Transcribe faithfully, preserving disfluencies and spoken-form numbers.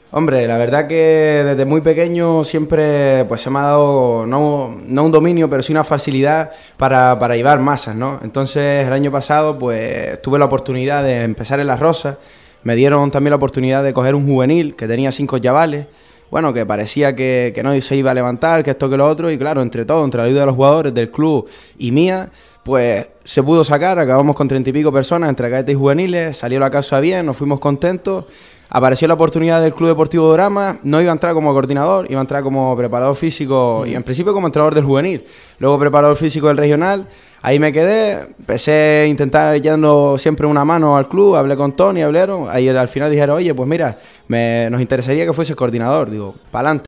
Hombre, la verdad que desde muy pequeño siempre pues se me ha dado, no, no un dominio, pero sí una facilidad para, para llevar masas, ¿no? Entonces el año pasado pues tuve la oportunidad de empezar en Las Rosas, me dieron también la oportunidad de coger un juvenil que tenía cinco chavales, bueno, que parecía que, que no se iba a levantar, que esto que lo otro, y claro, entre todo, entre la ayuda de los jugadores, del club y mía, pues se pudo sacar, acabamos con treinta y pico personas entre cadetes y juveniles, salió la cosa bien, nos fuimos contentos. Apareció la oportunidad del Club Deportivo Dorama, no iba a entrar como coordinador, iba a entrar como preparador físico y en principio como entrenador del juvenil, luego preparador físico del regional, ahí me quedé, empecé a intentar echando siempre una mano al club, hablé con Tony, hablaron, ahí al final dijeron, oye, pues mira, me, nos interesaría que fuese coordinador, digo, para adelante.